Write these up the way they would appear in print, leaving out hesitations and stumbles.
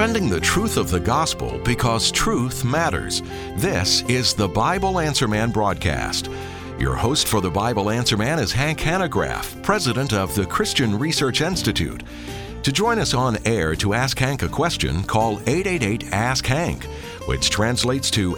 defending the truth of the gospel because truth matters. This is the Bible Answer Man broadcast. Your host for the Bible Answer Man is Hank Hanegraaff, president of the Christian Research Institute. To join us on air to ask Hank a question, call 888-ASK-HANK, which translates to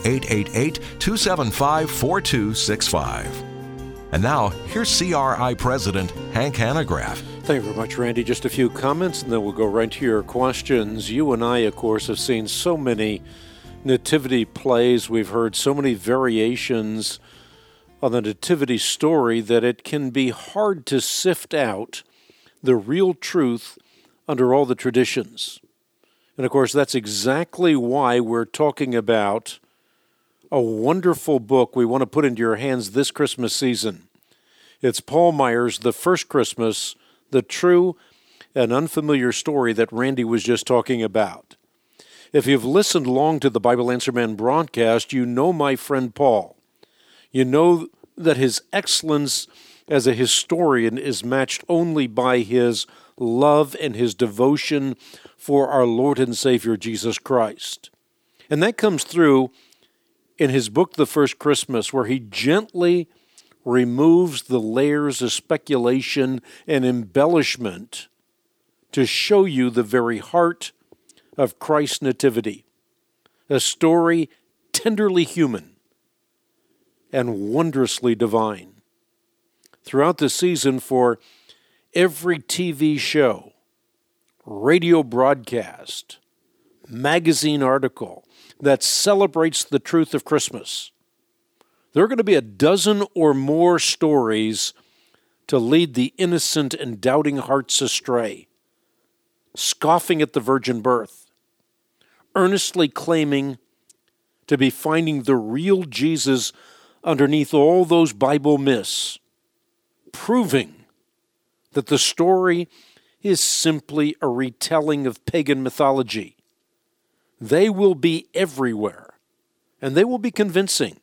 888-275-4265. And now, here's CRI President Hank Hanegraaff. Thank you very much, Randy. Just a few comments, and then we'll go right to your questions. You and I, of course, have seen so many nativity plays. We've heard so many variations on the nativity story that it can be hard to sift out the real truth under all the traditions. And, of course, that's exactly why we're talking about a wonderful book we want to put into your hands this Christmas season. It's Paul Meyer's The First Christmas, the true and unfamiliar story that Randy was just talking about. If you've listened long to the Bible Answer Man broadcast, you know my friend Paul. You know that his excellence as a historian is matched only by his love and his devotion for our Lord and Savior Jesus Christ. And that comes through in his book, The First Christmas, where he gently removes the layers of speculation and embellishment to show you the very heart of Christ's nativity, a story tenderly human and wondrously divine. Throughout the season, for every TV show, radio broadcast, magazine article that celebrates the truth of Christmas, there are going to be a dozen or more stories to lead the innocent and doubting hearts astray, scoffing at the virgin birth, earnestly claiming to be finding the real Jesus underneath all those Bible myths, proving that the story is simply a retelling of pagan mythology. They will be everywhere, and they will be convincing.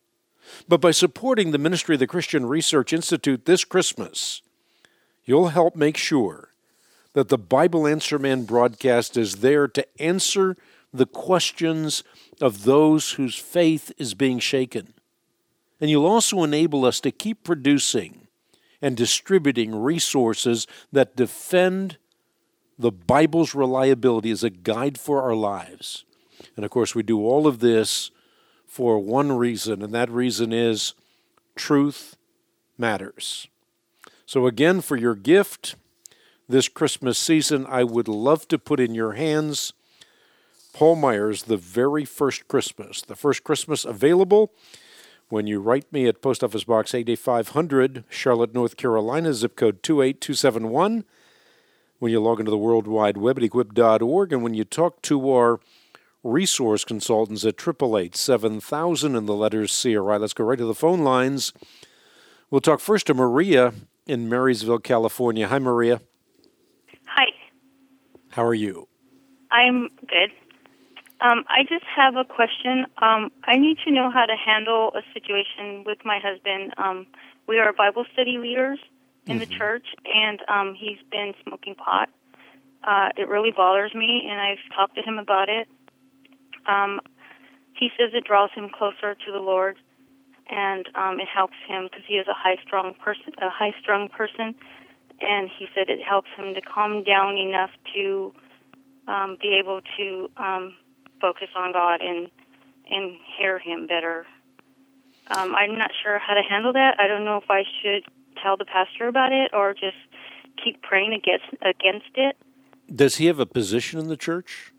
But by supporting the ministry of the Christian Research Institute this Christmas, you'll help make sure that the Bible Answer Man broadcast is there to answer the questions of those whose faith is being shaken. And you'll also enable us to keep producing and distributing resources that defend the Bible's reliability as a guide for our lives. And of course, we do all of this for one reason, and that reason is truth matters. So again, for your gift this Christmas season, I would love to put in your hands Paul Meyer's The Very First Christmas. The First Christmas available when you write me at Post Office Box 88500, Charlotte, North Carolina, zip code 28271. When you log into the World Wide Web at equip.org, and when you talk to our resource consultants at 888-7000 and the letters CRI. Let's go right to the phone lines. We'll talk first to Maria in Marysville, California. Hi, Maria. Hi. How are you? I'm good. I just have a question. I need to know how to handle a situation with my husband. We are Bible study leaders in the church, and he's been smoking pot. It really bothers me, and I've talked to him about it. He says it draws him closer to the Lord, and it helps him because he is a high-strung person, and he said it helps him to calm down enough to be able to focus on God and hear Him better. I'm not sure how to handle that. I don't know if I should tell the pastor about it or just keep praying against it. Does he have a position in the church?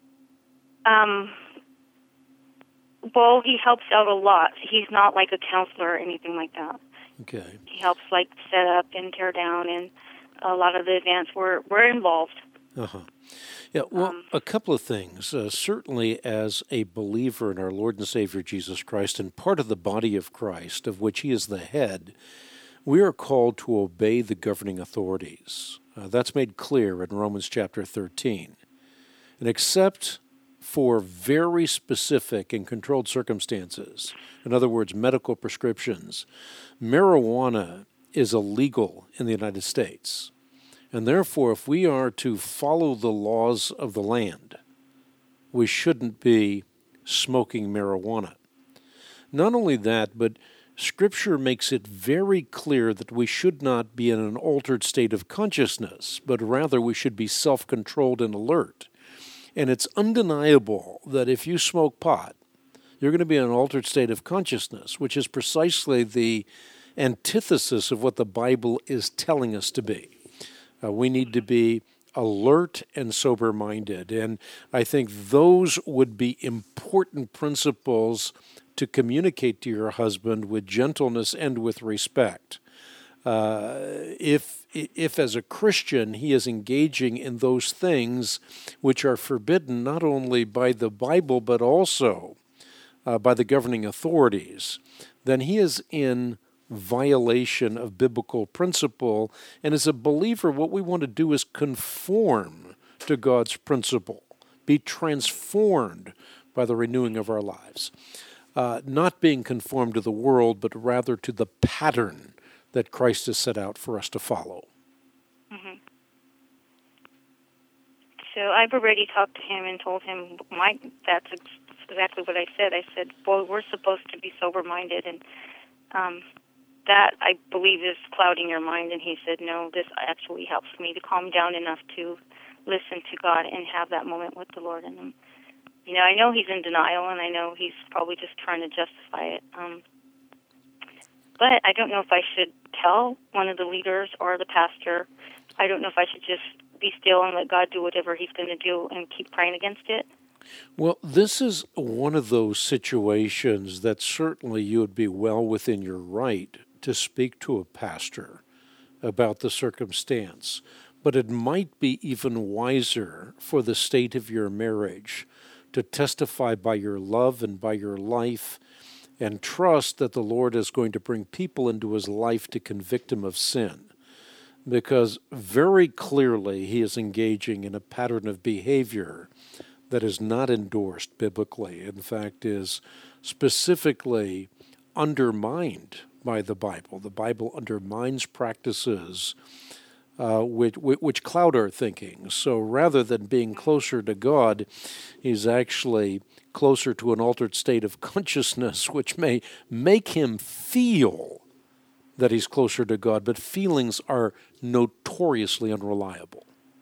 Well, he helps out a lot. He's not like a counselor or anything like that. Okay. He helps like set up and tear down, and a lot of the events we're involved. Uh-huh. Yeah, well, a couple of things. Certainly as a believer in our Lord and Savior Jesus Christ and part of the body of Christ, of which he is the head, we are called to obey the governing authorities. That's made clear in Romans chapter 13. And except for very specific and controlled circumstances, in other words, medical prescriptions, marijuana is illegal in the United States. And therefore, if we are to follow the laws of the land, we shouldn't be smoking marijuana. Not only that, but Scripture makes it very clear that we should not be in an altered state of consciousness, but rather we should be self-controlled and alert. And it's undeniable that if you smoke pot, you're going to be in an altered state of consciousness, which is precisely the antithesis of what the Bible is telling us to be. We need to be alert and sober-minded. And I think those would be important principles to communicate to your husband with gentleness and with respect. If as a Christian he is engaging in those things which are forbidden not only by the Bible but also by the governing authorities, then he is in violation of biblical principle. And as a believer, what we want to do is conform to God's principle, be transformed by the renewing of our lives. Not being conformed to the world, but rather to the pattern that Christ has set out for us to follow. Mm-hmm. So I've already talked to him and told him that's exactly what I said. I said, well, we're supposed to be sober-minded, and that, I believe, is clouding your mind. And he said, no, this actually helps me to calm down enough to listen to God and have that moment with the Lord. And I know he's in denial, and I know he's probably just trying to justify it. But I don't know if I should tell one of the leaders or the pastor. I don't know if I should just be still and let God do whatever he's going to do and keep praying against it. Well, this is one of those situations that certainly you would be well within your right to speak to a pastor about the circumstance. But it might be even wiser for the state of your marriage to testify by your love and by your life and trust that the Lord is going to bring people into his life to convict him of sin. Because very clearly he is engaging in a pattern of behavior that is not endorsed biblically. In fact, is specifically undermined by the Bible. The Bible undermines practices which cloud our thinking. So rather than being closer to God, he's actually closer to an altered state of consciousness, which may make him feel that he's closer to God, but feelings are notoriously unreliable.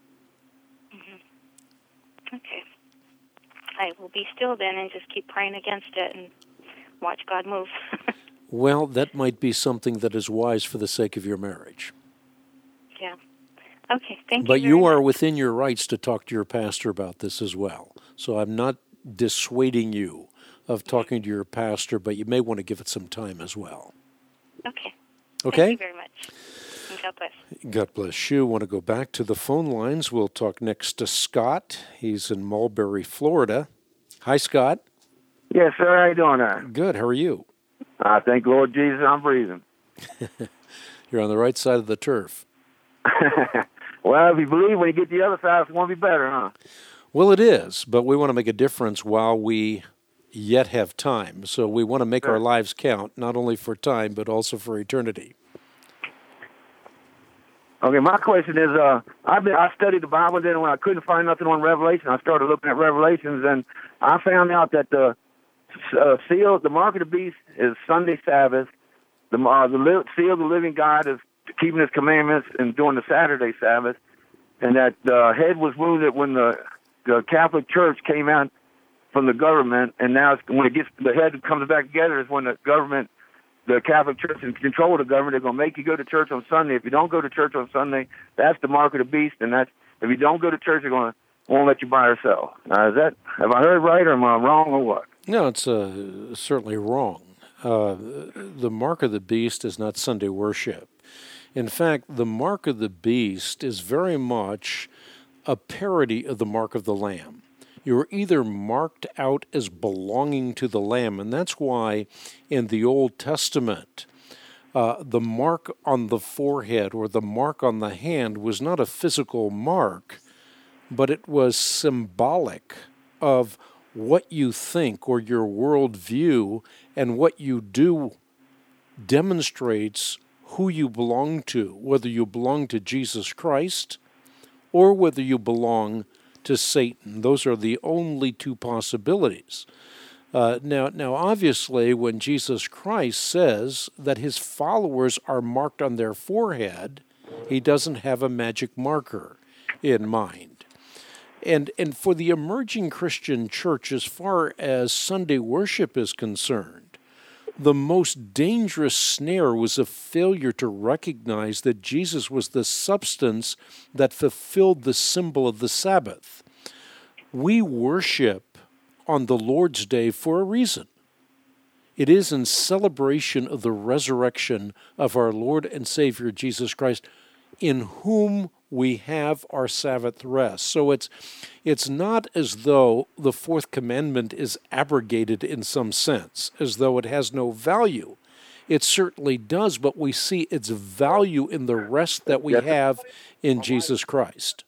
Mm-hmm. Okay. I will be still then and just keep praying against it and watch God move. Well, that might be something that is wise for the sake of your marriage. Yeah. Okay, thank you. But you are within your rights to talk to your pastor about this as well. So I'm not dissuading you of talking to your pastor, but you may want to give it some time as well. Okay. Okay? Thank you very much. And God bless. God bless you. Want to go back to the phone lines. We'll talk next to Scott. He's in Mulberry, Florida. Hi, Scott. Yes, sir. How you doing there? Good. How are you? Thank Lord Jesus I'm breathing. You're on the right side of the turf. Well, if you believe when you get to the other side, it's going to be better, huh? Well, it is, but we want to make a difference while we yet have time. So we want to make our lives count, not only for time, but also for eternity. Okay, my question is, I studied the Bible, then when I couldn't find nothing on Revelation, I started looking at Revelations, and I found out that the seal, the mark of the beast, is Sunday Sabbath. The seal of the living God is keeping his commandments and doing the Saturday Sabbath, and that the head was wounded when the Catholic Church came out from the government, and now when the head comes back together is when the government, the Catholic Church, is in control of the government. They're going to make you go to church on Sunday. If you don't go to church on Sunday, that's the mark of the beast, and if you don't go to church, they're going to won't let you buy or sell. Now, have I heard right, or am I wrong, or what? No, it's certainly wrong. The mark of the beast is not Sunday worship. In fact, the mark of the beast is very much a parody of the mark of the Lamb. You're either marked out as belonging to the Lamb, and that's why in the Old Testament, the mark on the forehead or the mark on the hand was not a physical mark, but it was symbolic of what you think or your worldview, and what you do demonstrates who you belong to, whether you belong to Jesus Christ or whether you belong to Satan. Those are the only two possibilities. Now, obviously, when Jesus Christ says that his followers are marked on their forehead, he doesn't have a magic marker in mind. And for the emerging Christian church, as far as Sunday worship is concerned, the most dangerous snare was a failure to recognize that Jesus was the substance that fulfilled the symbol of the Sabbath. We worship on the Lord's Day for a reason. It is in celebration of the resurrection of our Lord and Savior Jesus Christ, in whom we have our Sabbath rest. So it's not as though the fourth commandment is abrogated in some sense, as though it has no value. It certainly does, but we see its value in the rest that we have in Jesus Christ.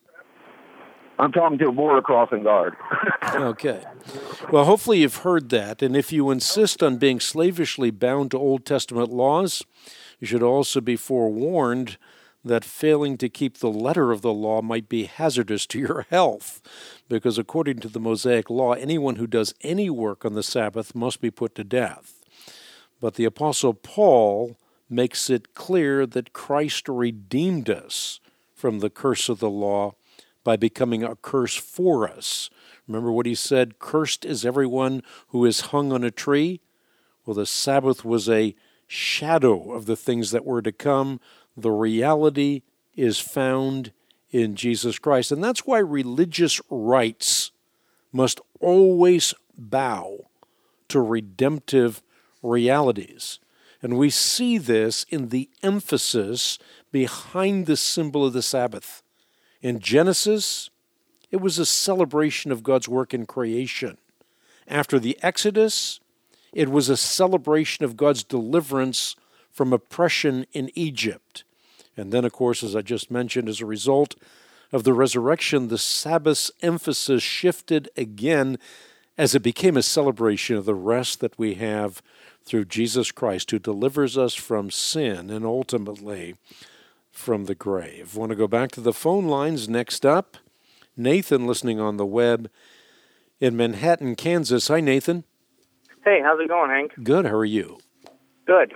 I'm talking to a border crossing guard. Okay. Well, hopefully you've heard that, and if you insist on being slavishly bound to Old Testament laws, you should also be forewarned that failing to keep the letter of the law might be hazardous to your health, because according to the Mosaic law, anyone who does any work on the Sabbath must be put to death. But the Apostle Paul makes it clear that Christ redeemed us from the curse of the law by becoming a curse for us. Remember what he said, "Cursed is everyone who is hung on a tree"? Well, the Sabbath was a shadow of the things that were to come. The reality is found in Jesus Christ. And that's why religious rites must always bow to redemptive realities. And we see this in the emphasis behind the symbol of the Sabbath. In Genesis, it was a celebration of God's work in creation. After the Exodus, it was a celebration of God's deliverance from oppression in Egypt. And then, of course, as I just mentioned, as a result of the resurrection, the Sabbath's emphasis shifted again as it became a celebration of the rest that we have through Jesus Christ, who delivers us from sin and ultimately from the grave. I want to go back to the phone lines. Next up, Nathan, listening on the web in Manhattan, Kansas. Hi, Nathan. Hey, how's it going, Hank? Good. How are you? Good.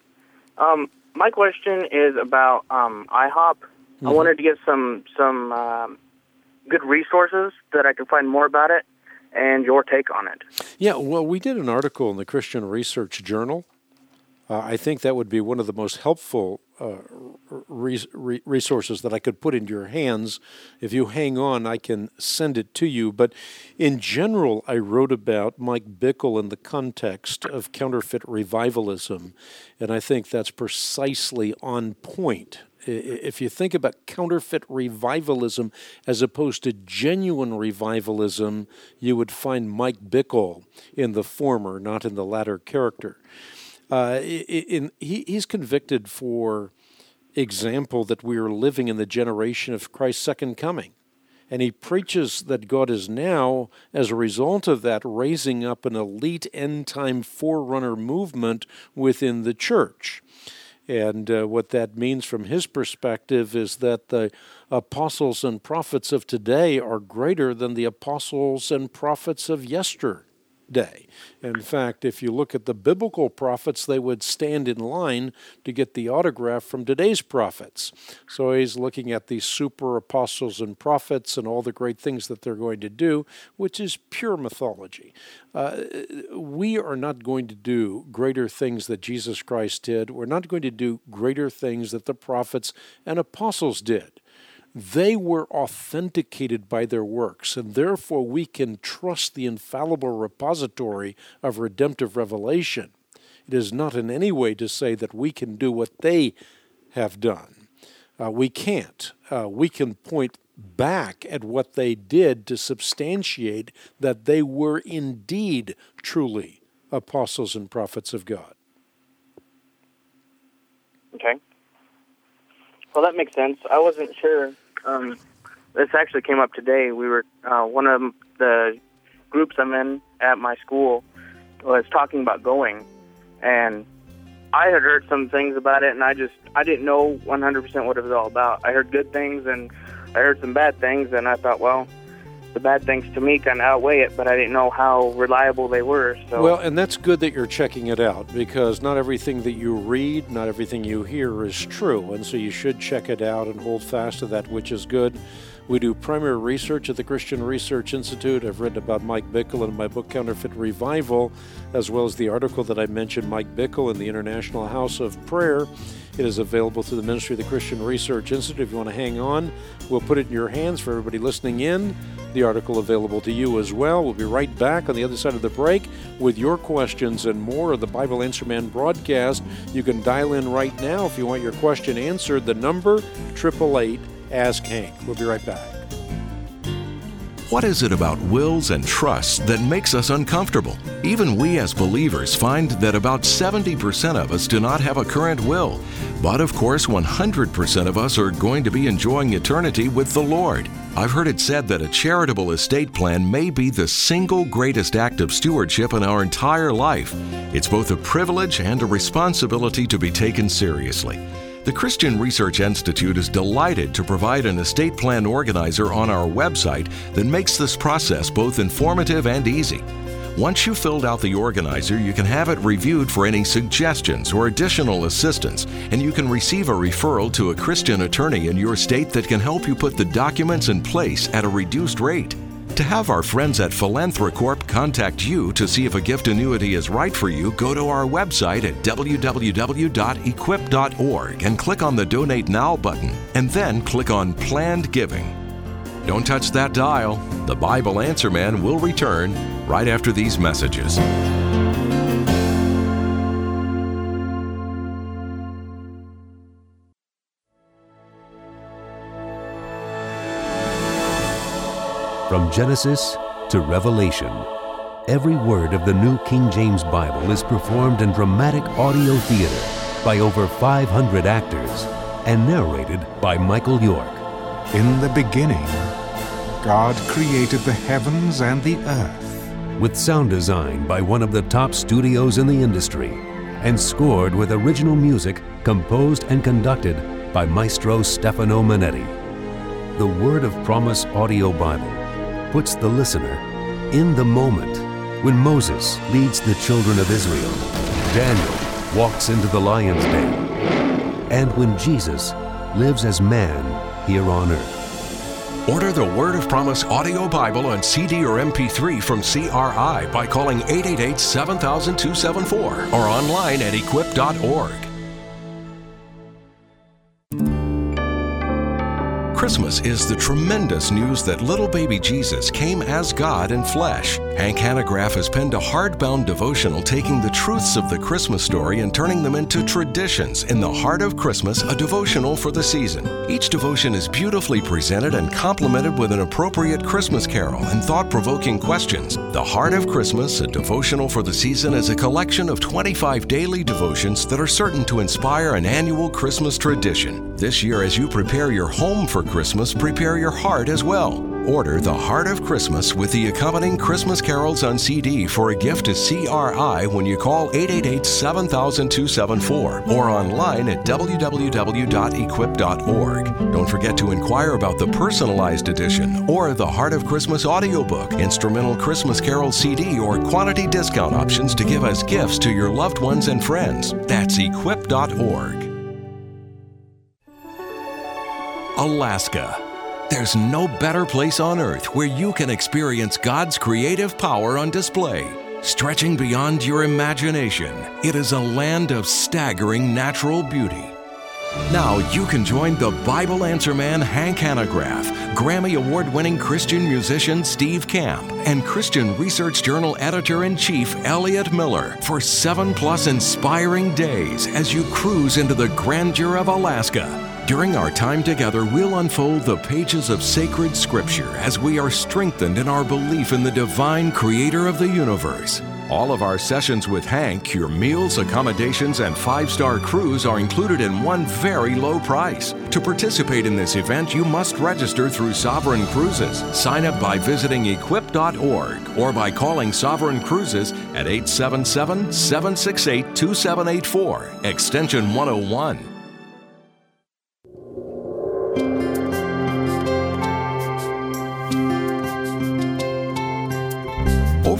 My question is about IHOP. Mm-hmm. I wanted to get some good resources that I could find more about it and your take on it. Yeah, well, we did an article in the Christian Research Journal. I think that would be one of the most helpful resources that I could put into your hands. If you hang on, I can send it to you. But in general, I wrote about Mike Bickle in the context of counterfeit revivalism, and I think that's precisely on point. If you think about counterfeit revivalism as opposed to genuine revivalism, you would find Mike Bickle in the former, not in the latter character. He's convicted, for example, that we are living in the generation of Christ's second coming. And he preaches that God is now, as a result of that, raising up an elite end-time forerunner movement within the church. And what that means from his perspective is that the apostles and prophets of today are greater than the apostles and prophets of yesterday. In fact, if you look at the biblical prophets, they would stand in line to get the autograph from today's prophets. So he's looking at these super apostles and prophets and all the great things that they're going to do, which is pure mythology. We are not going to do greater things that Jesus Christ did. We're not going to do greater things that the prophets and apostles did. They were authenticated by their works, and therefore we can trust the infallible repository of redemptive revelation. It is not in any way to say that we can do what they have done. We can't. We can point back at what they did to substantiate that they were indeed truly apostles and prophets of God. Okay. Well, that makes sense. I wasn't sure. This actually came up today. We were one of the groups I'm in at my school was talking about going, and I had heard some things about it, and I didn't know 100% what it was all about. I heard good things, and I heard some bad things, and I thought, well, the bad things to me kind of outweigh it, but I didn't know how reliable they were. So. Well, and that's good that you're checking it out, because not everything that you read, not everything you hear is true, and so you should check it out and hold fast to that which is good. We do primary research at the Christian Research Institute. I've written about Mike Bickle in my book, Counterfeit Revival, as well as the article that I mentioned, Mike Bickle in the International House of Prayer. It is available through the Ministry of the Christian Research Institute. If you want to hang on, we'll put it in your hands for everybody listening in. The article available to you as well. We'll be right back on the other side of the break with your questions and more of the Bible Answer Man broadcast. You can dial in right now if you want your question answered. The number, 888-ASK-HANK. We'll be right back. What is it about wills and trusts that makes us uncomfortable? Even we as believers find that about 70% of us do not have a current will. But of course, 100% of us are going to be enjoying eternity with the Lord. I've heard it said that a charitable estate plan may be the single greatest act of stewardship in our entire life. It's both a privilege and a responsibility to be taken seriously. The Christian Research Institute is delighted to provide an estate plan organizer on our website that makes this process both informative and easy. Once you've filled out the organizer, you can have it reviewed for any suggestions or additional assistance, and you can receive a referral to a Christian attorney in your state that can help you put the documents in place at a reduced rate. To have our friends at Philanthrocorp contact you to see if a gift annuity is right for you, go to our website at www.equip.org and click on the Donate Now button, and then click on Planned Giving. Don't touch that dial. The Bible Answer Man will return right after these messages. From Genesis to Revelation, every word of the New King James Bible is performed in dramatic audio theater by over 500 actors and narrated by Michael York. In the beginning, God created the heavens and the earth. With sound design by one of the top studios in the industry and scored with original music composed and conducted by Maestro Stefano Manetti. The Word of Promise Audio Bible puts the listener in the moment when Moses leads the children of Israel, Daniel walks into the lion's den, and when Jesus lives as man here on earth. Order the Word of Promise Audio Bible on CD or MP3 from CRI by calling 888-7000-274 or online at equip.org. Christmas is the tremendous news that little baby Jesus came as God in flesh. Hank Hanegraaff has penned a hardbound devotional taking the truths of the Christmas story and turning them into traditions in the Heart of Christmas, a devotional for the season. Each devotion is beautifully presented and complemented with an appropriate Christmas carol and thought-provoking questions. The Heart of Christmas, a devotional for the season, is a collection of 25 daily devotions that are certain to inspire an annual Christmas tradition. This year, as you prepare your home for Christmas, prepare your heart as well. Order The Heart of Christmas with the accompanying Christmas carols on CD for a gift to CRI when you call 888-7000-274 or online at www.equip.org. Don't forget to inquire about the personalized edition or the Heart of Christmas audiobook, instrumental Christmas carol CD, or quantity discount options to give as gifts to your loved ones and friends. That's equip.org. Alaska. There's no better place on earth where you can experience God's creative power on display. Stretching beyond your imagination, it is a land of staggering natural beauty. Now you can join the Bible Answer Man Hank Hanegraaff, Grammy Award-winning Christian musician Steve Camp, and Christian Research Journal Editor-in-Chief Elliot Miller for 7+ inspiring days as you cruise into the grandeur of Alaska. During our time together, we'll unfold the pages of sacred scripture as we are strengthened in our belief in the divine creator of the universe. All of our sessions with Hank, your meals, accommodations, and 5-star cruise are included in one very low price. To participate in this event, you must register through Sovereign Cruises. Sign up by visiting equip.org or by calling Sovereign Cruises at 877-768-2784, extension 101.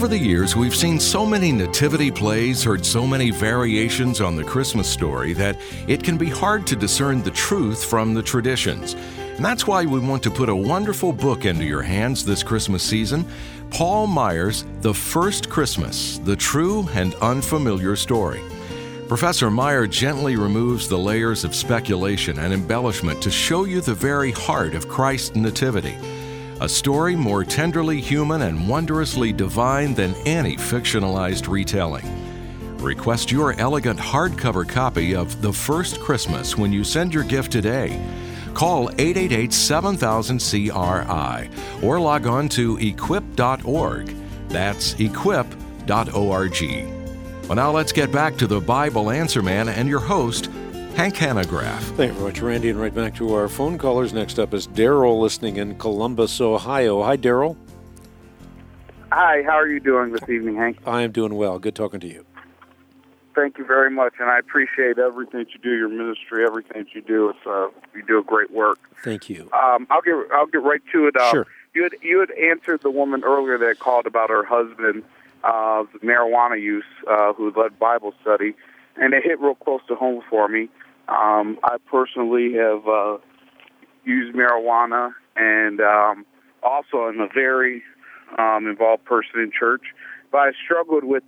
Over the years, we've seen so many nativity plays, heard so many variations on the Christmas story that it can be hard to discern the truth from the traditions. And that's why we want to put a wonderful book into your hands this Christmas season, Paul Meyer's The First Christmas, The True and Unfamiliar Story. Professor Meyer gently removes the layers of speculation and embellishment to show you the very heart of Christ's nativity. A story more tenderly human and wondrously divine than any fictionalized retelling. Request your elegant hardcover copy of The First Christmas when you send your gift today. Call 888-7000-CRI or log on to equip.org. That's equip.org. Well, now let's get back to the Bible Answer Man and your host, Hank Hanegraaff. Thank you very much, Randy. And right back to our phone callers. Next up is Daryl, listening in Columbus, Ohio. Hi, Daryl. Hi, how are you doing this evening, Hank? I am doing well. Good talking to you. Thank you very much, and I appreciate everything that you do, your ministry, everything that you do. It's you do a great work. Thank you. I'll get right to it. Sure. You had answered the woman earlier that called about her husband, marijuana use, who led Bible study, and it hit real close to home for me. I personally have used marijuana, and also am a very involved person in church. But I struggled with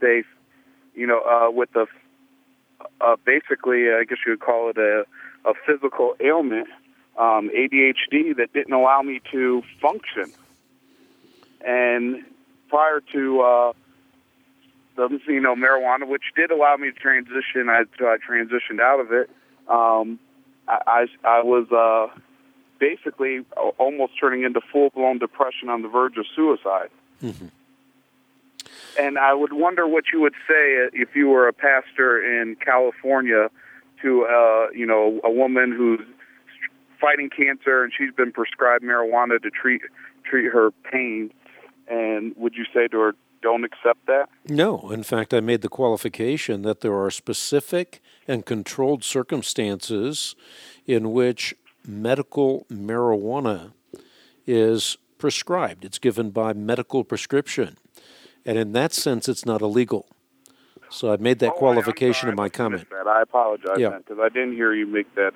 basically, I guess you would call it a physical ailment, ADHD, that didn't allow me to function. And prior to marijuana, which did allow me to transition, I transitioned out of it. I was basically almost turning into full-blown depression on the verge of suicide. Mm-hmm. And I would wonder what you would say if you were a pastor in California to a woman who's fighting cancer and she's been prescribed marijuana to treat her pain. And would you say to her, don't accept that? No. In fact, I made the qualification that there are specific and controlled circumstances in which medical marijuana is prescribed. It's given by medical prescription. And in that sense, it's not illegal. So I've made that qualification in my comment. I apologize, because I didn't hear you make that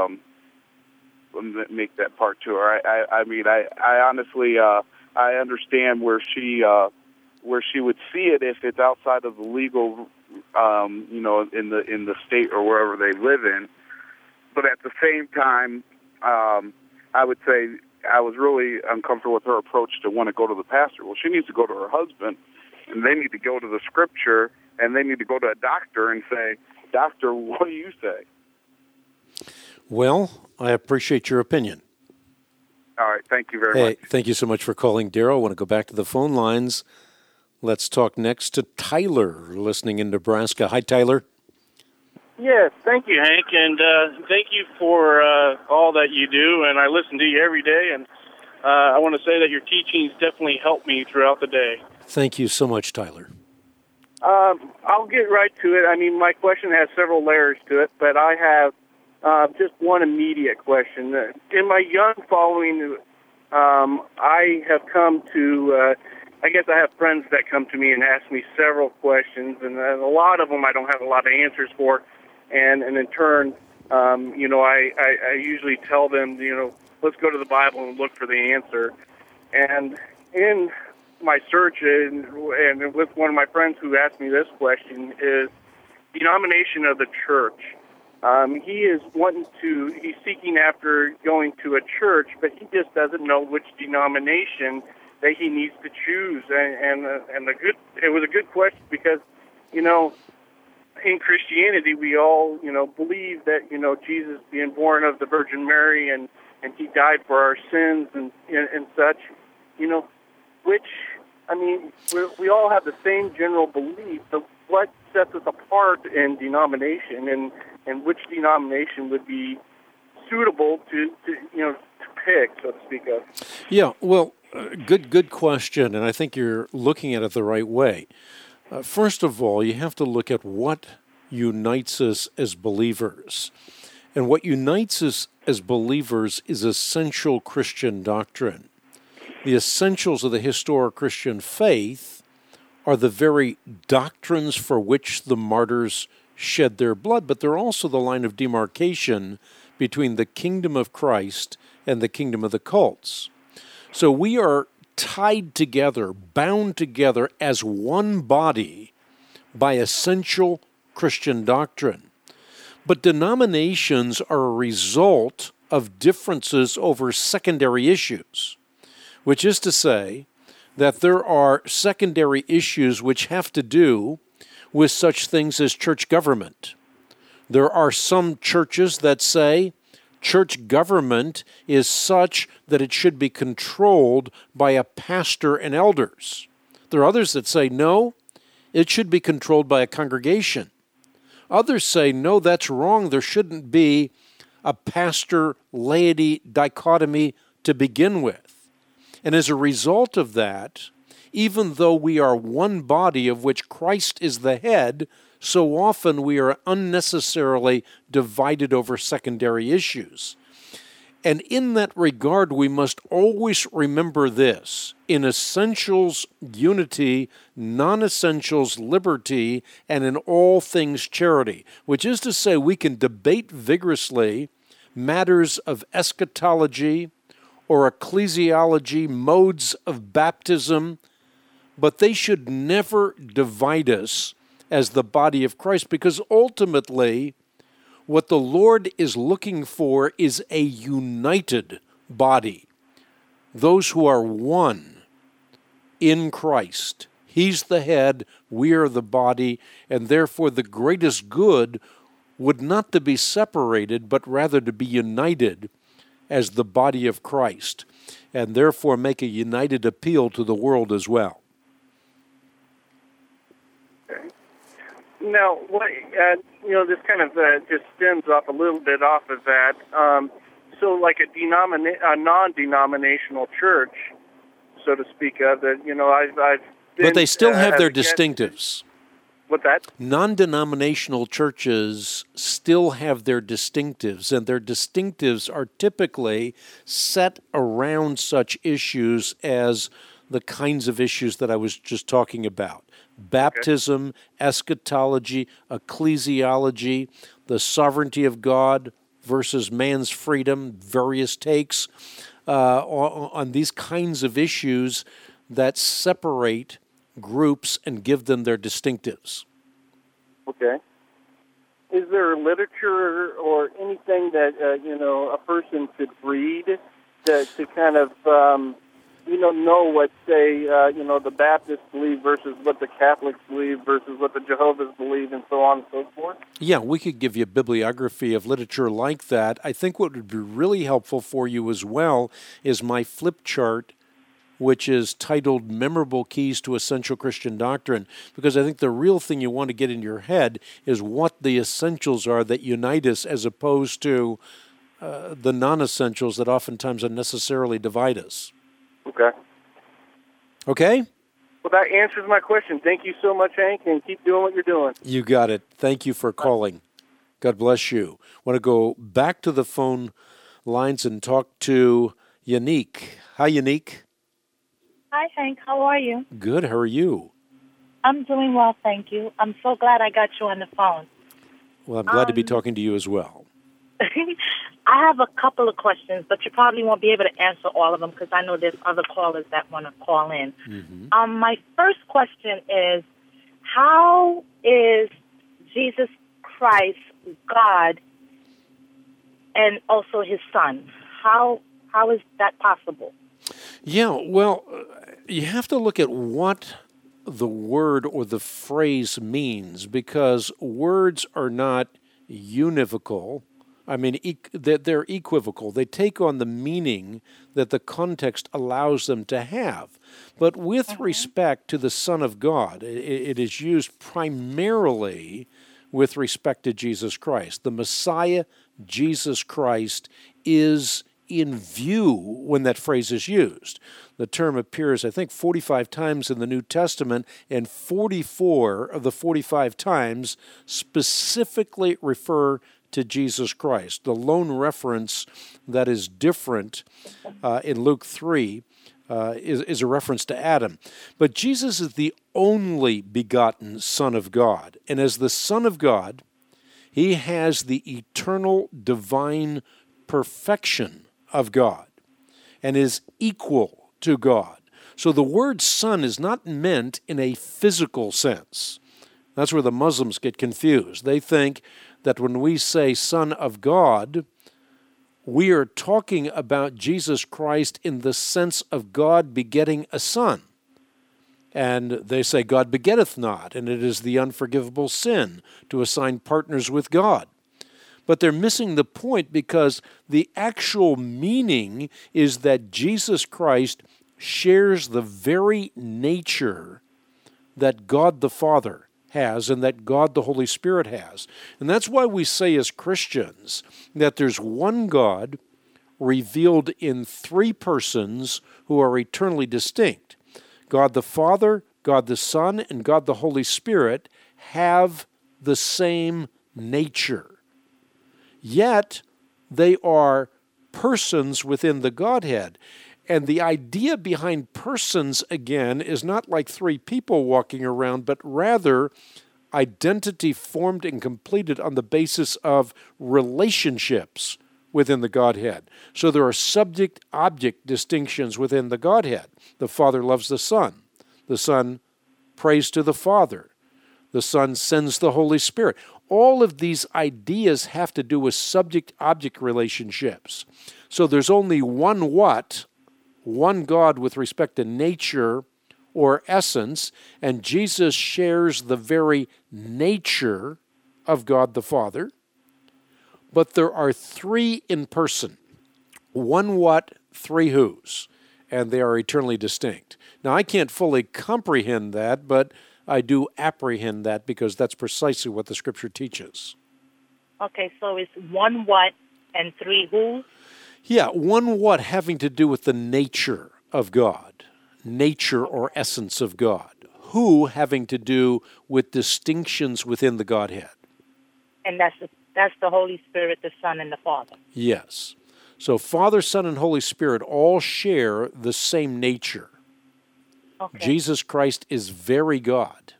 part to her. I mean, I honestly, I understand where she would see it if it's outside of the legal, in the state or wherever they live in. But at the same time, I would say I was really uncomfortable with her approach to want to go to the pastor. Well, she needs to go to her husband, and they need to go to the scripture, and they need to go to a doctor and say, Doctor, what do you say? Well, I appreciate your opinion. All right, thank you very much. Thank you so much for calling, Daryl. I want to go back to the phone lines. Let's talk next to Tyler, listening in Nebraska. Hi, Tyler. Yes, thank you, Hank, and thank you for all that you do, and I listen to you every day, and I want to say that your teachings definitely help me throughout the day. Thank you so much, Tyler. I'll get right to it. I mean, my question has several layers to it, but I have just one immediate question. In my young following, I have come to, I guess I have friends that come to me and ask me several questions, and a lot of them I don't have a lot of answers for. And in turn, I usually tell them, let's go to the Bible and look for the answer. And in my search, and with one of my friends who asked me this question, is denomination of the church. He's seeking after going to a church, but he just doesn't know which denomination that he needs to choose. It was a good question because, in Christianity, we all, believe that, Jesus being born of the Virgin Mary and he died for our sins and such, we all have the same general belief, but what sets us apart in denomination and which denomination would be suitable to pick, so to speak of? Yeah, well, good question, and I think you're looking at it the right way. First of all, you have to look at what unites us as believers. And what unites us as believers is essential Christian doctrine. The essentials of the historic Christian faith are the very doctrines for which the martyrs shed their blood, but they're also the line of demarcation between the kingdom of Christ and the kingdom of the cults. So we are tied together, bound together as one body by essential Christian doctrine. But denominations are a result of differences over secondary issues, which is to say that there are secondary issues which have to do with such things as church government. There are some churches that say church government is such that it should be controlled by a pastor and elders. There are others that say, no, it should be controlled by a congregation. Others say, no, that's wrong. There shouldn't be a pastor-laity dichotomy to begin with. And as a result of that, even though we are one body of which Christ is the head, so often we are unnecessarily divided over secondary issues. And in that regard, we must always remember this: in essentials, unity; non-essentials, liberty; and in all things, charity. Which is to say, we can debate vigorously matters of eschatology or ecclesiology, modes of baptism, but they should never divide us as the body of Christ, because ultimately what the Lord is looking for is a united body, those who are one in Christ. He's the head, we are the body, and therefore the greatest good would not to be separated, but rather to be united as the body of Christ, and therefore make a united appeal to the world as well. Now, this kind of just stems off a little bit off of that. So, like a non-denominational church, so to speak of, that I've been, but they still have their distinctives. What's that? Non-denominational churches still have their distinctives, and their distinctives are typically set around such issues as the kinds of issues that I was just talking about. Baptism, eschatology, ecclesiology, the sovereignty of God versus man's freedom, various takes on these kinds of issues that separate groups and give them their distinctives. Okay. Is there literature or anything that, a person could read to kind of know what, say, the Baptists believe versus what the Catholics believe versus what the Jehovah's believe, and so on and so forth? Yeah, we could give you a bibliography of literature like that. I think what would be really helpful for you as well is my flip chart, which is titled Memorable Keys to Essential Christian Doctrine, because I think the real thing you want to get in your head is what the essentials are that unite us, as opposed to the non-essentials that oftentimes unnecessarily divide us. Okay. Okay? Well, that answers my question. Thank you so much, Hank, and keep doing what you're doing. You got it. Thank you for calling. God bless you. Want to go back to the phone lines and talk to Yannick. Hi, Yannick. Hi, Hank. How are you? Good. How are you? I'm doing well, thank you. I'm so glad I got you on the phone. Well, I'm glad to be talking to you as well. I have a couple of questions, but you probably won't be able to answer all of them because I know there's other callers that want to call in. Mm-hmm. My first question is, how is Jesus Christ God and also his Son? How is that possible? Yeah, well, you have to look at what the word or the phrase means, because words are not univocal. I mean, they're equivocal. They take on the meaning that the context allows them to have. But with respect to the Son of God, it is used primarily with respect to Jesus Christ. The Messiah, Jesus Christ, is in view when that phrase is used. The term appears, I think, 45 times in the New Testament, and 44 of the 45 times specifically refer to Jesus Christ. The lone reference that is different in Luke 3 is a reference to Adam. But Jesus is the only begotten Son of God. And as the Son of God, he has the eternal divine perfection of God and is equal to God. So the word son is not meant in a physical sense. That's where the Muslims get confused. They think that when we say Son of God, we are talking about Jesus Christ in the sense of God begetting a son. And they say God begetteth not, and it is the unforgivable sin to assign partners with God. But they're missing the point, because the actual meaning is that Jesus Christ shares the very nature that God the Father has and that God the Holy Spirit has. And that's why we say as Christians that there's one God revealed in three persons who are eternally distinct. God the Father, God the Son, and God the Holy Spirit have the same nature. Yet they are persons within the Godhead. And the idea behind persons, again, is not like three people walking around, but rather identity formed and completed on the basis of relationships within the Godhead. So there are subject-object distinctions within the Godhead. The Father loves the Son. The Son prays to the Father. The Son sends the Holy Spirit. All of these ideas have to do with subject-object relationships. So there's only one what, one God with respect to nature or essence, and Jesus shares the very nature of God the Father. But there are three in person, one what, three whos, and they are eternally distinct. Now, I can't fully comprehend that, but I do apprehend that, because that's precisely what the Scripture teaches. Okay, so it's one what and three whos? Yeah, one what having to do with the nature of God, nature or essence of God. Who having to do with distinctions within the Godhead. And that's the Holy Spirit, the Son, and the Father. Yes. So Father, Son, and Holy Spirit all share the same nature. Okay. Jesus Christ is very God.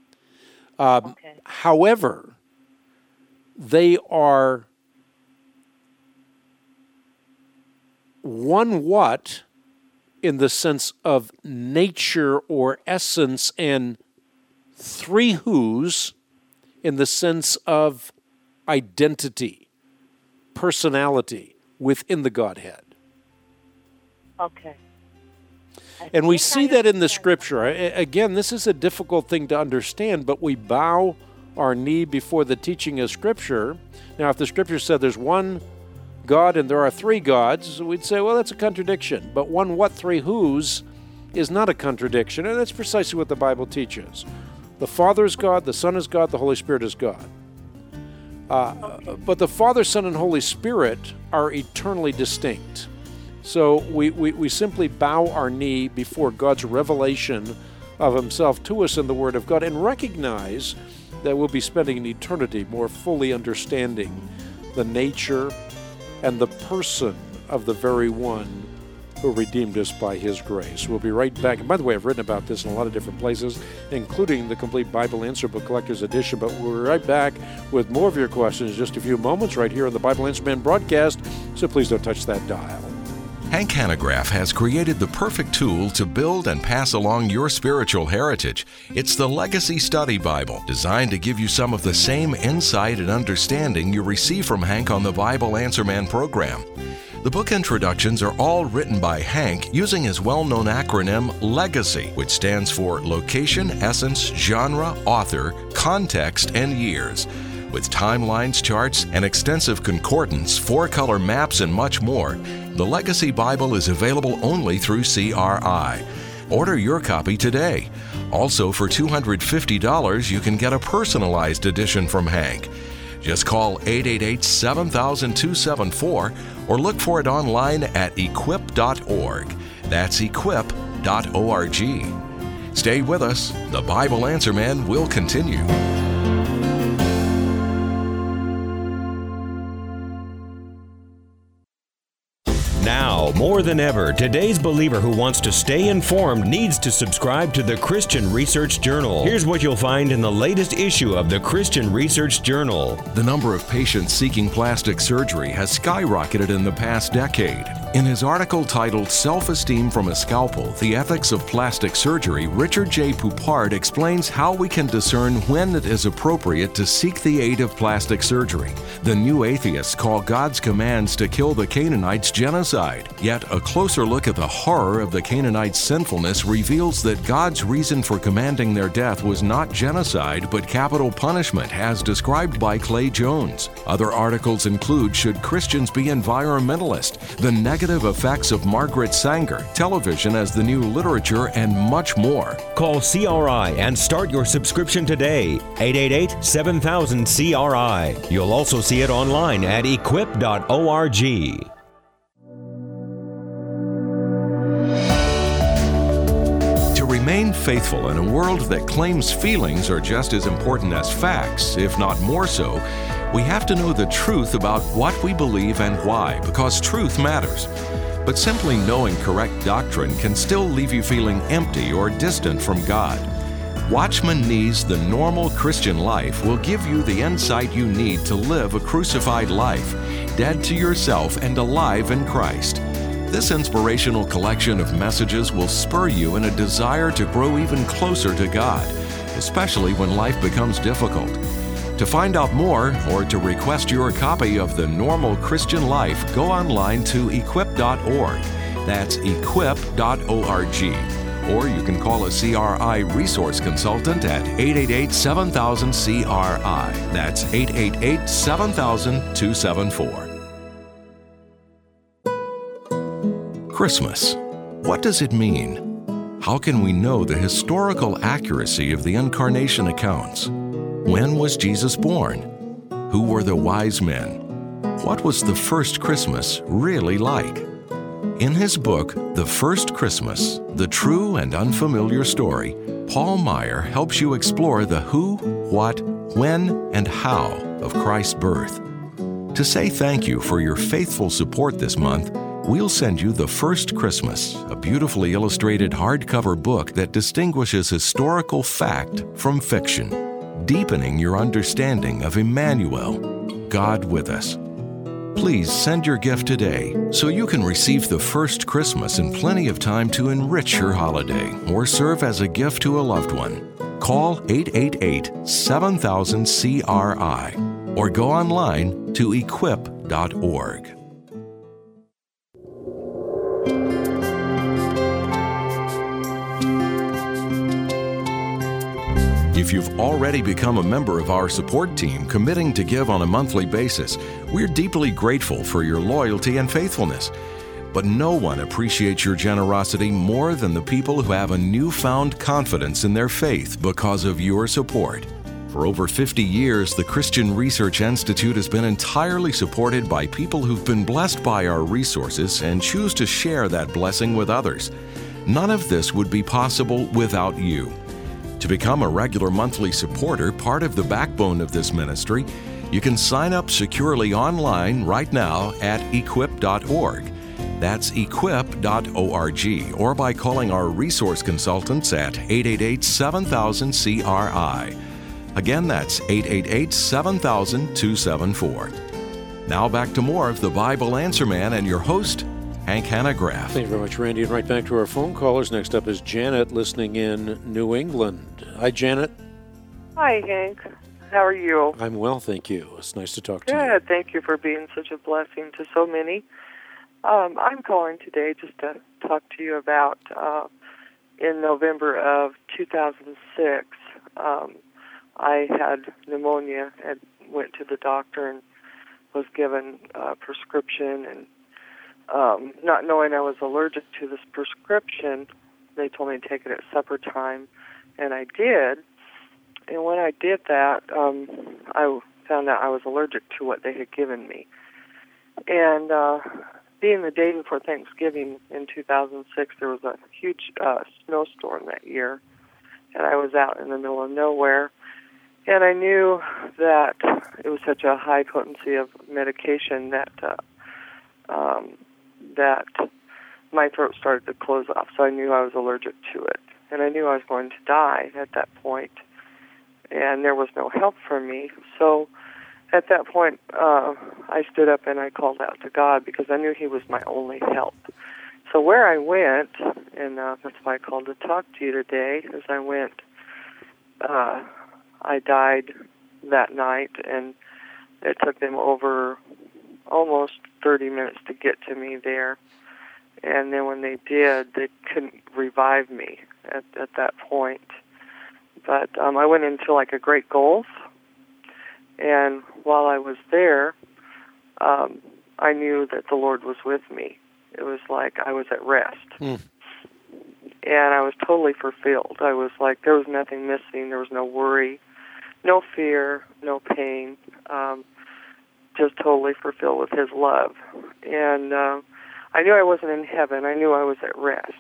However, they are one what in the sense of nature or essence, and three whos in the sense of identity, personality within the Godhead. Okay. And we see that in the Scripture. Again, this is a difficult thing to understand, but we bow our knee before the teaching of Scripture. Now, if the Scripture said there's one God and there are three gods, we'd say, well, that's a contradiction. But one what, three whos is not a contradiction, and that's precisely what the Bible teaches. The Father is God, the Son is God, the Holy Spirit is God. But the Father, Son, and Holy Spirit are eternally distinct. So we simply bow our knee before God's revelation of Himself to us in the Word of God, and recognize that we'll be spending an eternity more fully understanding the nature and the person of the very one who redeemed us by His grace. We'll be right back. And by the way, I've written about this in a lot of different places, including the Complete Bible Answer Book Collector's Edition. But we'll be right back with more of your questions in just a few moments right here on the Bible Answer Man broadcast. So please don't touch that dial. Hank Hanegraaff has created the perfect tool to build and pass along your spiritual heritage. It's the Legacy Study Bible, designed to give you some of the same insight and understanding you receive from Hank on the Bible Answer Man program. The book introductions are all written by Hank using his well-known acronym LEGACY, which stands for Location, Essence, Genre, Author, Context, and Years. With timelines, charts, and extensive concordance, 4-color maps, and much more, the Legacy Bible is available only through CRI. Order your copy today. Also, for $250, you can get a personalized edition from Hank. Just call 888-7000-274 or look for it online at equip.org. That's equip.org. Stay with us. The Bible Answer Man will continue. Now, more than ever, today's believer who wants to stay informed needs to subscribe to the Christian Research Journal. Here's what you'll find in the latest issue of the Christian Research Journal. The number of patients seeking plastic surgery has skyrocketed in the past decade. In his article titled Self-Esteem from a Scalpel, The Ethics of Plastic Surgery, Richard J. Poupard explains how we can discern when it is appropriate to seek the aid of plastic surgery. The New Atheists call God's commands to kill the Canaanites genocide. Yet a closer look at the horror of the Canaanites' sinfulness reveals that God's reason for commanding their death was not genocide, but capital punishment, as described by Clay Jones. Other articles include Should Christians be Environmentalists?, The Negative Effects of Margaret Sanger, Television as the New Literature, and much more. Call CRI and start your subscription today. 888-7000-CRI. You'll also see it online at equip.org. Remain faithful in a world that claims feelings are just as important as facts, if not more so. We have to know the truth about what we believe and why, because truth matters. But simply knowing correct doctrine can still leave you feeling empty or distant from God. Watchman Nee's The Normal Christian Life will give you the insight you need to live a crucified life, dead to yourself and alive in Christ. This inspirational collection of messages will spur you in a desire to grow even closer to God, especially when life becomes difficult. To find out more or to request your copy of The Normal Christian Life, go online to equip.org. That's equip.org. Or you can call a CRI resource consultant at 888-7000-CRI. That's 888-7000-274. Christmas. What does it mean? How can we know the historical accuracy of the incarnation accounts? When was Jesus born? Who were the wise men? What was the first Christmas really like? In his book, The First Christmas, The True and Unfamiliar Story, Paul Meyer helps you explore the who, what, when, and how of Christ's birth. To say thank you for your faithful support this month, we'll send you The First Christmas, a beautifully illustrated hardcover book that distinguishes historical fact from fiction, deepening your understanding of Emmanuel, God with us. Please send your gift today so you can receive The First Christmas in plenty of time to enrich your holiday or serve as a gift to a loved one. Call 888-7000-CRI or go online to equip.org. If you've already become a member of our support team committing to give on a monthly basis, we're deeply grateful for your loyalty and faithfulness. But no one appreciates your generosity more than the people who have a newfound confidence in their faith because of your support. For over 50 years, the Christian Research Institute has been entirely supported by people who've been blessed by our resources and choose to share that blessing with others. None of this would be possible without you. To become a regular monthly supporter, part of the backbone of this ministry, you can sign up securely online right now at equip.org. That's equip.org, or by calling our resource consultants at 888-7000-CRI. Again, that's 888-7000-274. Now back to more of the Bible Answer Man and your host, Hank Hanegraaff. Thank you very much, Randy. And right back to our phone callers. Next up is Janet, listening in New England. Hi, Janet. Hi, Hank. How are you? I'm well, thank you. It's nice to talk to you. Good. Thank you for being such a blessing to so many. I'm calling today just to talk to you about in November of 2006, I had pneumonia and went to the doctor and was given a prescription, and not knowing I was allergic to this prescription, they told me to take it at supper time, and I did. And when I did that, I found out I was allergic to what they had given me. And being the day before Thanksgiving in 2006, there was a huge snowstorm that year, and I was out in the middle of nowhere. And I knew that it was such a high potency of medication that that my throat started to close off, so I knew I was allergic to it. And I knew I was going to die at that point, and there was no help for me. So at that point, I stood up and I called out to God because I knew He was my only help. So where I went, and that's why I called to talk to you today, is I went, I died that night, and it took them over almost 30 minutes to get to me there. And then when they did, they couldn't revive me at that point. But I went into like a great gulf, and while I was there, I knew that the Lord was with me. It was like I was at rest. And I was totally fulfilled. I was like, there was nothing missing. There was no worry, no fear, no pain, just totally fulfilled with His love. And I knew I wasn't in heaven. I knew I was at rest.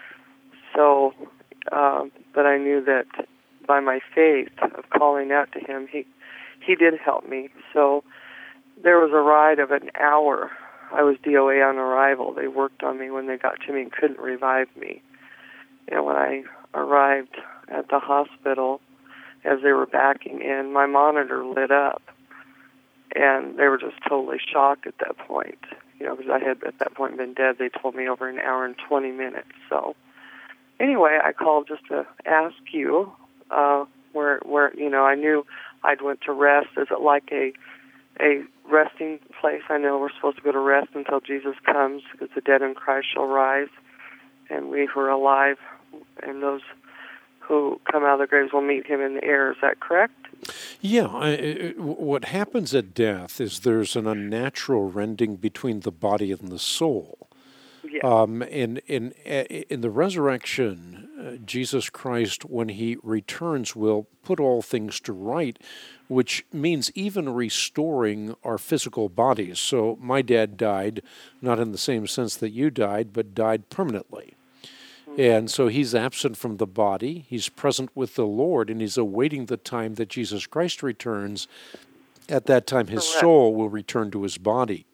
So, but I knew that by my faith of calling out to Him, He did help me. So there was a ride of an hour. I was DOA on arrival. They worked on me when they got to me and couldn't revive me. And when I arrived at the hospital, as they were backing in, my monitor lit up. And they were just totally shocked at that point. You know, because I had at that point been dead. They told me over an hour and 20 minutes. So anyway, I called just to ask you where you know, I knew I'd went to rest. Is it like a resting place? I know we're supposed to go to rest until Jesus comes, because the dead in Christ shall rise, and we who are alive and those who come out of the graves will meet Him in the air. Is that correct? Yeah. What happens at death is there's an unnatural rending between the body and the soul. Yeah. In the resurrection, Jesus Christ, when He returns, will put all things to right, which means even restoring our physical bodies. So my dad died, not in the same sense that you died, but died permanently. And so he's absent from the body, he's present with the Lord, and he's awaiting the time that Jesus Christ returns. At that time, his soul will return to his body.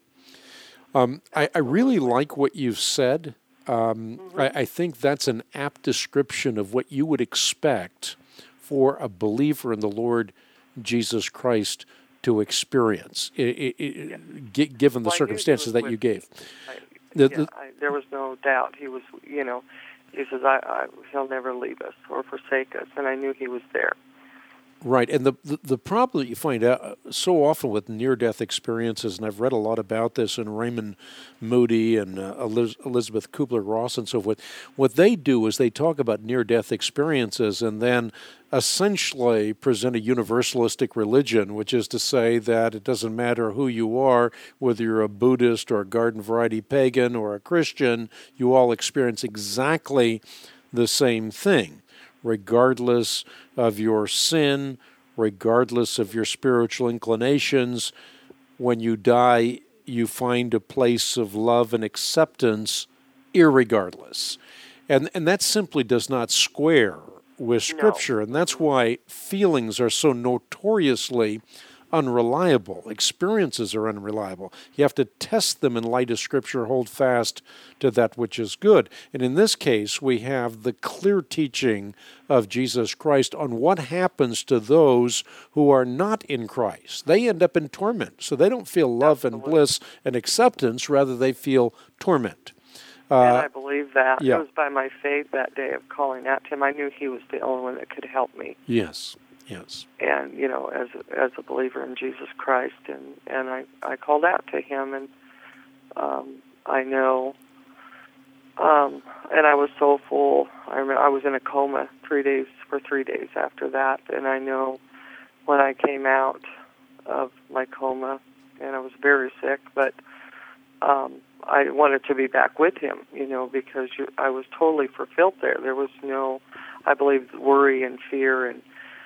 I really like what you've said. I think that's an apt description of what you would expect for a believer in the Lord Jesus Christ to experience, given the circumstances that you gave. There was no doubt. He was, you know, He says, He'll never leave us or forsake us, and I knew He was there. Right, and the problem that you find out so often with near-death experiences, and I've read a lot about this in Raymond Moody and Elizabeth Kubler-Ross and so forth, what they do is they talk about near-death experiences and then essentially present a universalistic religion, which is to say that it doesn't matter who you are, whether you're a Buddhist or a garden-variety pagan or a Christian, you all experience exactly the same thing, regardless of your sin, regardless of your spiritual inclinations. When you die, you find a place of love and acceptance, irregardless. And that simply does not square with Scripture. No. And that's why feelings are so notoriously unreliable. Experiences are unreliable. You have to test them in light of Scripture, hold fast to that which is good. And in this case, we have the clear teaching of Jesus Christ on what happens to those who are not in Christ. They end up in torment, so they don't feel love and bliss and acceptance, rather they feel torment. And I believe that. Yeah. It was by my faith that day of calling out to Him. I knew He was the only one that could help me. Yes. Yes. And, you know, as a believer in Jesus Christ, and I called out to Him, and I know, and I was so full. I remember I was in a coma for 3 days after that, and I know when I came out of my coma, and I was very sick, but I wanted to be back with Him, you know, because I was totally fulfilled there. There was no, I believe, worry and fear and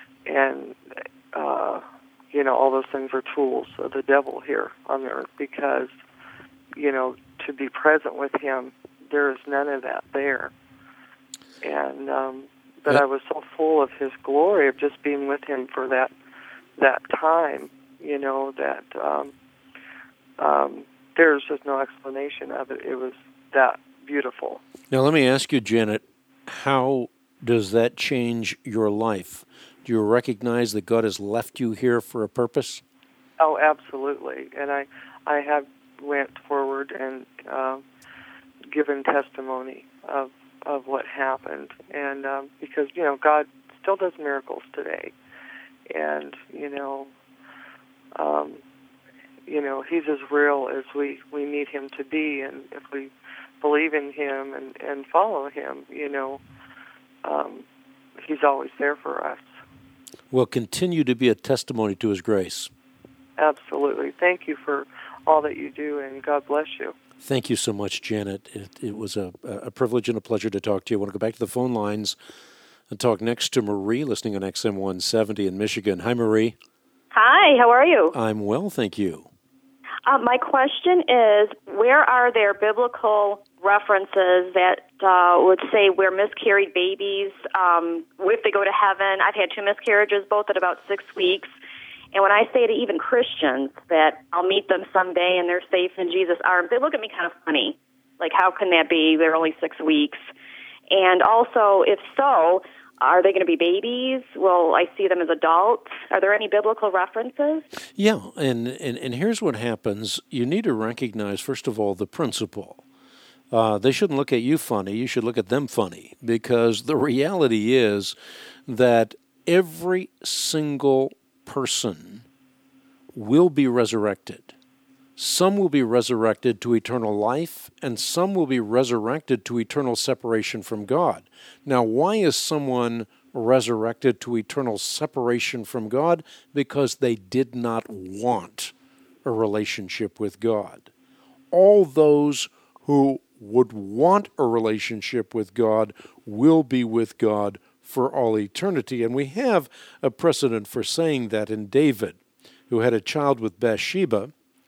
you know, all those things are tools of the devil here on the earth, because, you know, to be present with Him, there is none of that there. And but I was so full of His glory, of just being with Him for that time, you know, that there's just no explanation of it. It was that beautiful. Now, let me ask you, Janet, how does that change your life? Do you recognize that God has left you here for a purpose? Oh, absolutely. And I have went forward and given testimony of what happened. And because, God still does miracles today. And, He's as real as we need Him to be. And if we believe in Him and follow Him, He's always there for us. Will continue to be a testimony to His grace. Absolutely. Thank you for all that you do, and God bless you. Thank you so much, Janet. It was a privilege and a pleasure to talk to you. I want to go back to the phone lines and talk next to Marie, listening on XM 170 in Michigan. Hi, Marie. Hi, how are you? I'm well, thank you. My question is, where are there biblical references that would say we're miscarried babies, if they go to heaven? I've had 2 miscarriages, both at about 6 weeks. And when I say to even Christians that I'll meet them someday and they're safe in Jesus' arms, they look at me kind of funny. Like, how can that be? They're only 6 weeks. And also, if so, are they going to be babies? Will I see them as adults? Are there any biblical references? Yeah, and here's what happens. You need to recognize, first of all, the principle. They shouldn't look at you funny. You should look at them funny, because the reality is that every single person will be resurrected. Some will be resurrected to eternal life, and some will be resurrected to eternal separation from God. Now, why is someone resurrected to eternal separation from God? Because they did not want a relationship with God. All those who would want a relationship with God will be with God for all eternity. And we have a precedent for saying that in David, who had a child with Bathsheba,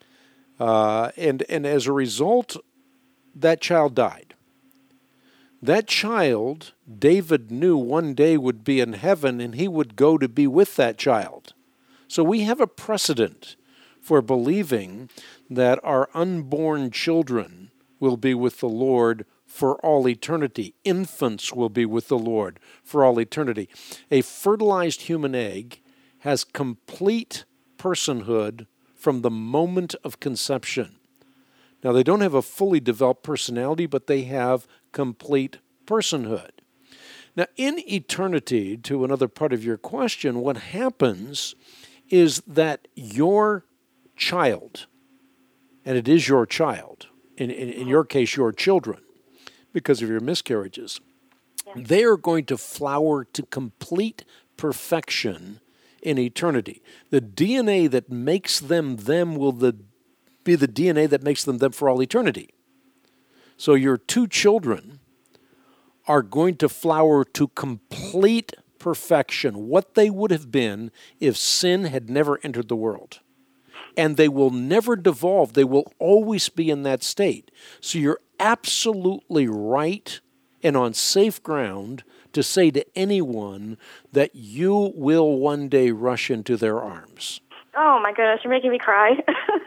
and as a result, that child died. That child, David knew one day would be in heaven, and he would go to be with that child. So we have a precedent for believing that our unborn children will be with the Lord for all eternity. Infants will be with the Lord for all eternity. A fertilized human egg has complete personhood from the moment of conception. Now, they don't have a fully developed personality, but they have complete personhood. Now, in eternity, to another part of your question, what happens is that your child, and it is your child, in your case, your children, because of your miscarriages, they are going to flower to complete perfection in eternity. The DNA that makes them will be the DNA that makes them for all eternity. So your 2 children are going to flower to complete perfection, what they would have been if sin had never entered the world. And they will never devolve. They will always be in that state. So you're absolutely right and on safe ground to say to anyone that you will one day rush into their arms. Oh, my goodness, you're making me cry.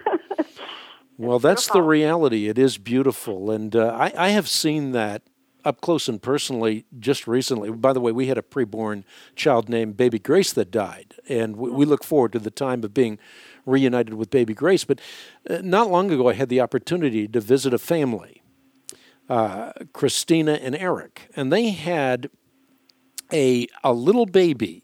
Well, that's beautiful. The reality. It is beautiful. And I have seen that up close and personally just recently. By the way, we had a preborn child named Baby Grace that died. And we look forward to the time of being reunited with Baby Grace. But not long ago, I had the opportunity to visit a family, Christina and Eric. And they had a little baby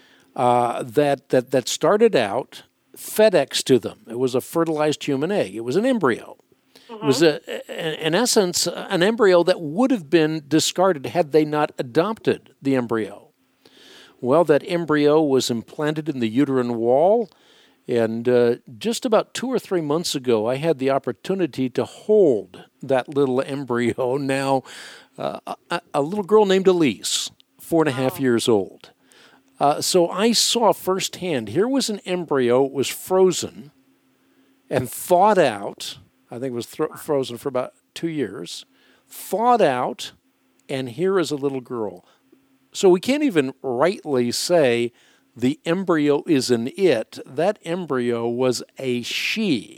that started out FedEx to them. It was a fertilized human egg. It was an embryo. Mm-hmm. It was, in essence, an embryo that would have been discarded had they not adopted the embryo. Well, that embryo was implanted in the uterine wall, and just about 2 or 3 months ago, I had the opportunity to hold that little embryo, now a little girl named Elise, 4.5 years old. So I saw firsthand, here was an embryo, it was frozen and thawed out. I think it was frozen for about 2 years, thawed out, and here is a little girl. So we can't even rightly say the embryo is an it. That embryo was a she.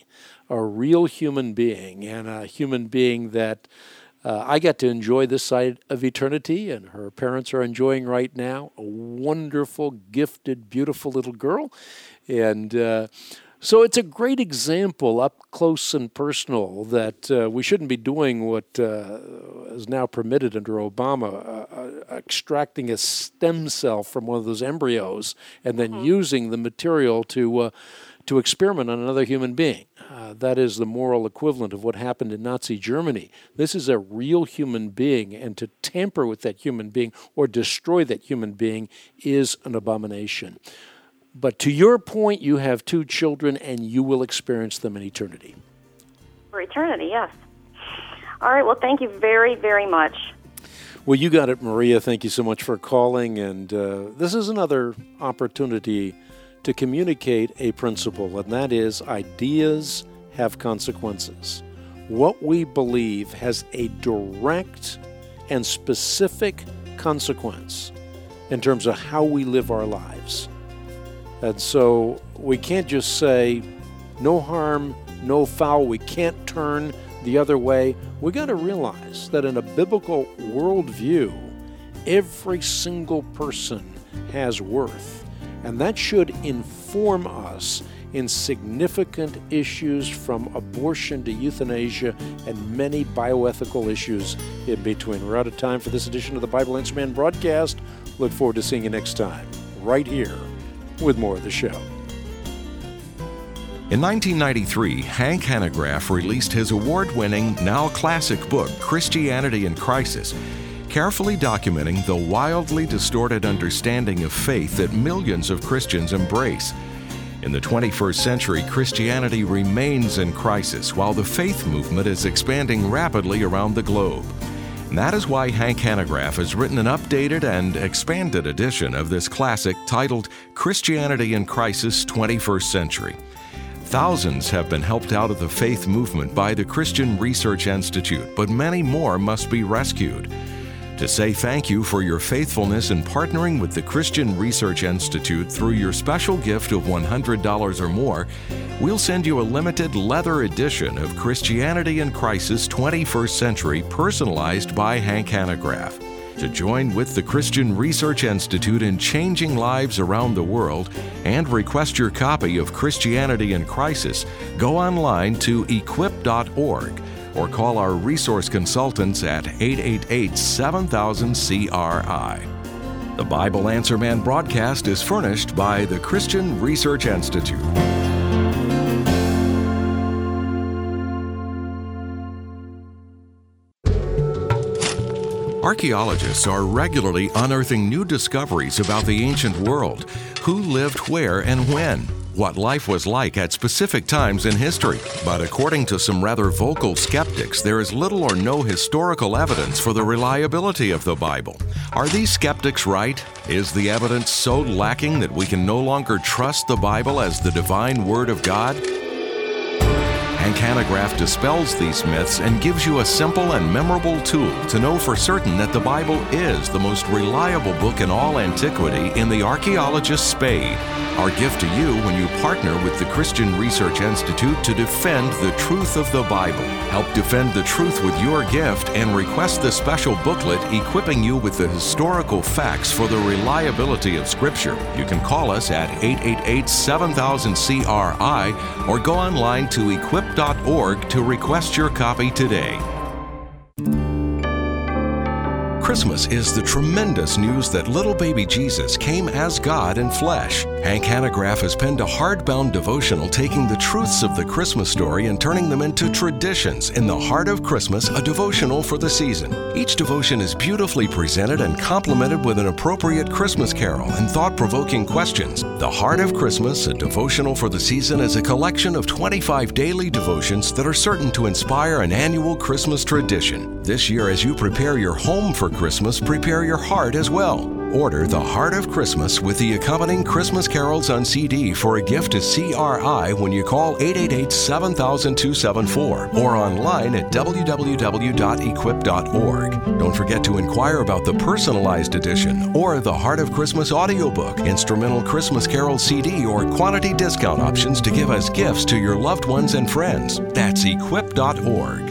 a real human being, and a human being that I get to enjoy this side of eternity, and her parents are enjoying right now. A wonderful, gifted, beautiful little girl. And so it's a great example, up close and personal, that we shouldn't be doing what is now permitted under Obama, extracting a stem cell from one of those embryos and then using the material to experiment on another human being. That is the moral equivalent of what happened in Nazi Germany. This is a real human being, and to tamper with that human being or destroy that human being is an abomination. But to your point, you have 2 children, and you will experience them in eternity. For eternity, yes. All right, well, thank you very, very much. Well, you got it, Maria. Thank you so much for calling, and this is another opportunity to communicate a principle, and that is ideas have consequences. What we believe has a direct and specific consequence in terms of how we live our lives. And so we can't just say, no harm, no foul. We can't turn the other way. We got to realize that in a biblical worldview, every single person has worth. And that should inform us in significant issues from abortion to euthanasia and many bioethical issues in between. We're out of time for this edition of the Bible Answer Man broadcast. Look forward to seeing you next time, right here, with more of the show. In 1993, Hank Hanegraaff released his award-winning, now classic book, Christianity in Crisis, carefully documenting the wildly distorted understanding of faith that millions of Christians embrace. In the 21st century, Christianity remains in crisis, while the faith movement is expanding rapidly around the globe. And that is why Hank Hanegraaff has written an updated and expanded edition of this classic titled Christianity in Crisis, 21st Century. Thousands have been helped out of the faith movement by the Christian Research Institute, but many more must be rescued. To say thank you for your faithfulness in partnering with the Christian Research Institute through your special gift of $100 or more, we'll send you a limited leather edition of Christianity in Crisis 21st Century personalized by Hank Hanegraaff. To join with the Christian Research Institute in changing lives around the world and request your copy of Christianity in Crisis, go online to equip.org. or call our resource consultants at 888-7000-CRI. The Bible Answer Man broadcast is furnished by the Christian Research Institute. Archaeologists are regularly unearthing new discoveries about the ancient world. Who lived where and when? What life was like at specific times in history. But according to some rather vocal skeptics, there is little or no historical evidence for the reliability of the Bible. Are these skeptics right? Is the evidence so lacking that we can no longer trust the Bible as the divine Word of God? Hank Hanegraaff dispels these myths and gives you a simple and memorable tool to know for certain that the Bible is the most reliable book in all antiquity in the archaeologist's spade. Our gift to you when you partner with the Christian Research Institute to defend the truth of the Bible. Help defend the truth with your gift and request the special booklet equipping you with the historical facts for the reliability of Scripture. You can call us at 888-7000-CRI or go online to equip.org to request your copy today. Christmas is the tremendous news that little baby Jesus came as God in flesh. Hank Hanegraaff has penned a hardbound devotional taking the truths of the Christmas story and turning them into traditions. In the Heart of Christmas, a devotional for the season. Each devotion is beautifully presented and complemented with an appropriate Christmas carol and thought-provoking questions. The Heart of Christmas, a devotional for the season, is a collection of 25 daily devotions that are certain to inspire an annual Christmas tradition. This year, as you prepare your home for Christmas, prepare your heart as well. Order The Heart of Christmas with the accompanying Christmas carols on CD for a gift to CRI when you call 888-7000-274 or online at www.equip.org. Don't forget to inquire about the personalized edition or the Heart of Christmas audiobook, instrumental Christmas carol CD, or quantity discount options to give as gifts to your loved ones and friends. That's equip.org.